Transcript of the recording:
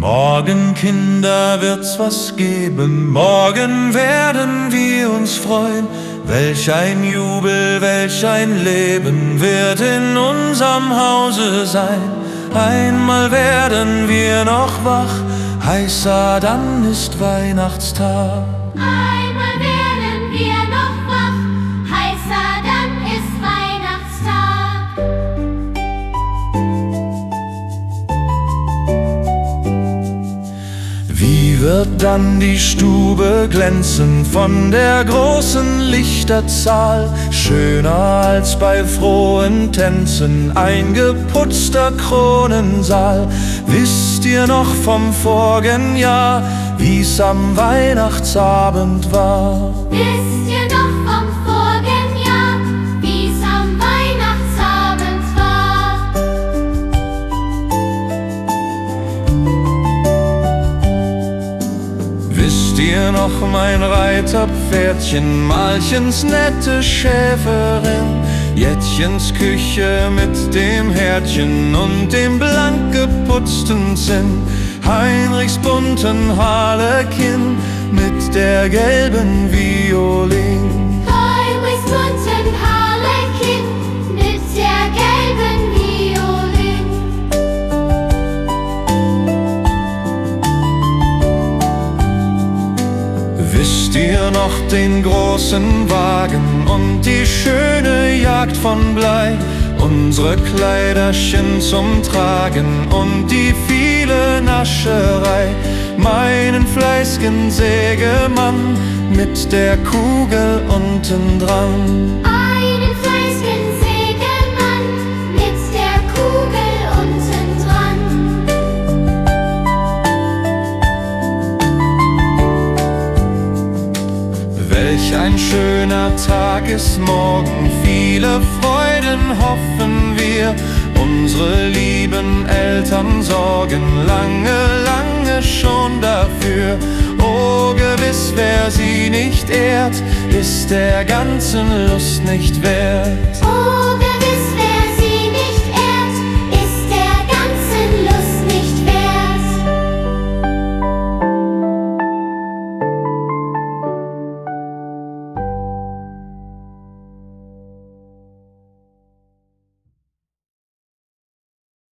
Morgen, Kinder, wird's was geben, morgen werden wir uns freuen. Welch ein Jubel, welch ein Leben wird in unserem Hause sein. Einmal werden wir noch wach, heißer, dann ist Weihnachtstag. Einmal werden wir noch wach, heißer, dann ist Weihnachtstag. Wie wird dann die Stube glänzen von der großen Lichterzahl? Schöner als bei frohen Tänzen ein geputzter Kronensaal. Wisst ihr noch vom vorigen Jahr, wie's am Weihnachtsabend war? Wisst ihr noch vom vorigen Jahr, wie's am Weihnachtsabend war? Wisst ihr noch, mein Reiterpferdchen, Malchens nette Schäferin, Jettchens Küche mit dem Herdchen und dem blank geputzten Zinn, Heinrichs bunten Harlekin mit der gelben Violin. Heinrichs bunten Harlekin mit der gelben Violin. Wisst ihr noch den großen Wagen und die schöne Jagd von Blei, unsere Kleiderchen zum Tragen und die viele Nascherei, meinen fleißigen Sägemann mit der Kugel unten dran. Einen fleißigen Sägemann mit der Kugel unten dran. Welch ein schöner Tag ist morgen, viele Freuden hoffen wir. Unsere lieben Eltern sorgen lange, lange schon dafür. Oh, gewiss, wer sie nicht ehrt, ist der ganzen Lust nicht wert. Oh, gewiss, wer